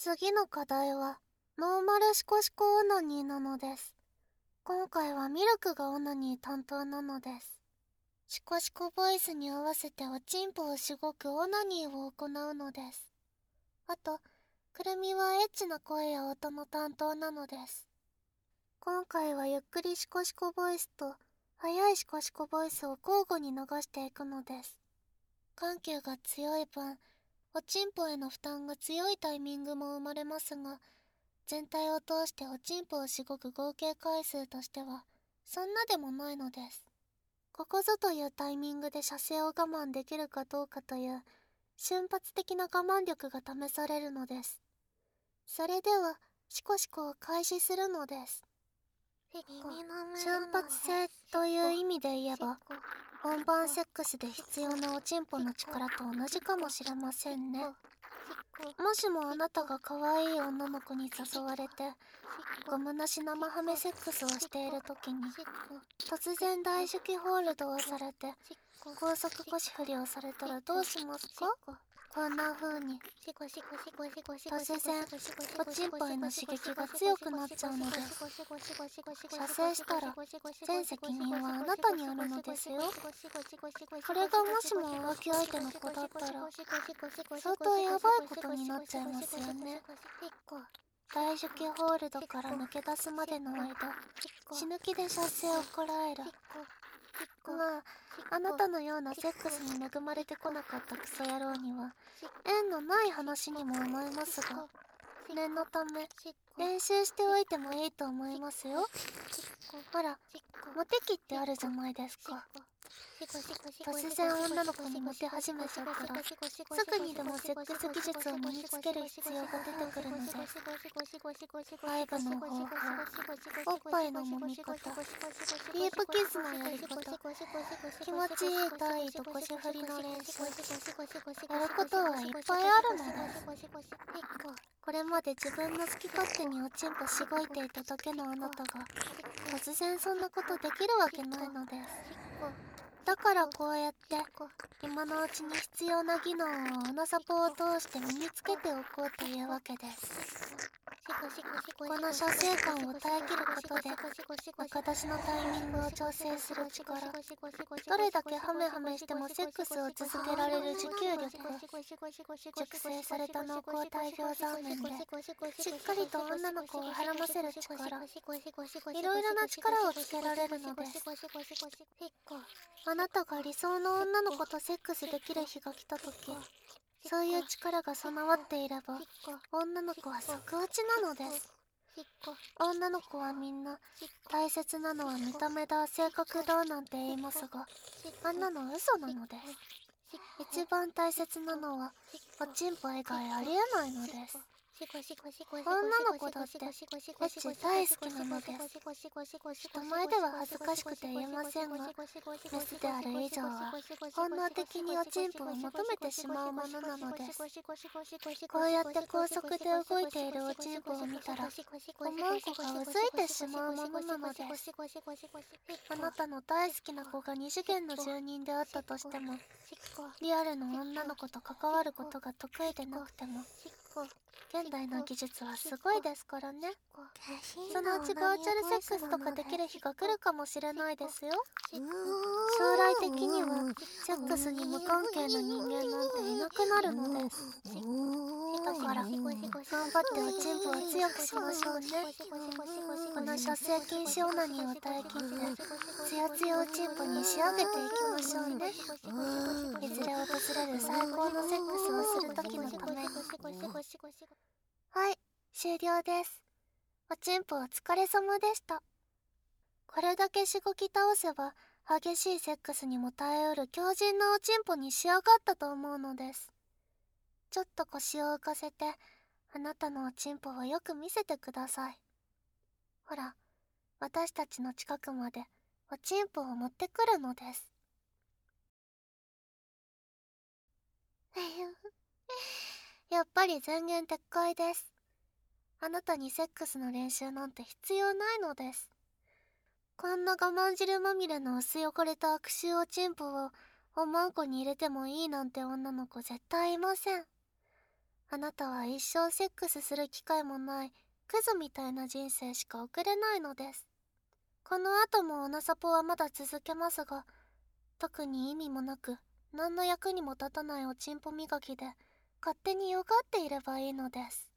次の課題はノーマルシコシコオナニーなのです。今回はミルクがオナニー担当なのです。シコシコボイスに合わせておちんぽをしごくオナニーを行うのです。あと、くるみはエッチな声や音の担当なのです。今回はゆっくりシコシコボイスと速いシコシコボイスを交互に流していくのです。緩急が強い分、おちんぽへの負担が強いタイミングも生まれますが、全体を通しておちんぽをしごく合計回数としてはそんなでもないのです。ここぞというタイミングで射精を我慢できるかどうかという瞬発的な我慢力が試されるのです。それではシコシコを開始するのです。瞬発性という意味で言えば、本番セックスで必要なおちんぽの力と同じかもしれませんね。もしもあなたが可愛い女の子に誘われてゴムなし生ハメセックスをしている時に突然大手記ホールドをされて高速腰振りをされたらどうしますか？こんな風に突然おちんぽへの刺激が強くなっちゃうのです。射精したら全責任はあなたにあるのですよ。これがもしも浮気相手の子だったら相当ヤバいことになっちゃいますよね。大手記ホールドから抜け出すまでの間、死ぬ気で射精をこらえる。まあ、あなたのようなセックスに恵まれてこなかったクソ野郎には縁のない話にも思えますが、念のため練習しておいてもいいと思いますよ。ほら、モテ期ってあるじゃないですか。突然女の子にモテ始めちゃったらすぐにでもセックス技術を身につける必要が出てくるのです。バイブの方法、おっぱいの揉み方、ディープキスのやり方、気持ちいい体位と腰振りの練習、やることはいっぱいあるのです。これまで自分の好き勝手におちんぽしごいていただけのあなたが突然そんなことできるわけないのです。だからこうやって今のうちに必要な技能をオナサポを通して身につけておこうというわけです。この射精感を耐えきることで中出しのタイミングを調整する力、どれだけハメハメしてもセックスを続けられる持久力、熟成された濃厚大量残麺でしっかりと女の子をはらませる力、いろいろな力をつけられるのです。あなたが理想の女の子とセックスできる日が来た時、そういう力が備わっていれば女の子は即落ちなのです。女の子はみんな大切なのは見た目だ、性格だなんて言いますが、あんなの嘘なのです。一番大切なのはおちんぽ以外ありえないのです。女の子だってエッチ大好きなのです。人前では恥ずかしくて言えませんが、メスである以上は本能的におちんぽを求めてしまうものなのです。こうやって高速で動いているおちんぽを見たらおまんこがうずいてしまうものなのです。あなたの大好きな子が二次元の住人であったとしても、リアルの女の子と関わることが得意でなくても、現代の技術はすごいですからね。そのうちバーチャルセックスとかできる日が来るかもしれないですよ。将来的にはセックスに無関係な人間なんていなくなるのです。だから頑張っておちんぽを強くしましょうね。この射精禁止オナニーを耐え切ってツヤツヤおちんぽに仕上げていきましょうね。いずれ訪れる最高のセックスをする時のために。はい、終了です。おちんぽお疲れ様でした。これだけしごき倒せば激しいセックスにも耐えうる強靭なおちんぽに仕上がったと思うのです。ちょっと腰を浮かせてあなたのおちんぽをよく見せてください。ほら、私たちの近くまでおちんぽを持ってくるのです。やっぱり前言撤回です。あなたにセックスの練習なんて必要ないのです。こんな我慢汁まみれの薄汚れた悪臭おちんぽをおまんこに入れてもいいなんて女の子絶対いません。 あなたは一生セックスする機会もないクズみたいな人生しか送れないのです。この後もオナサポはまだ続けますが、特に意味もなく何の役にも立たないおちんぽ磨きで勝手によがっていればいいのです。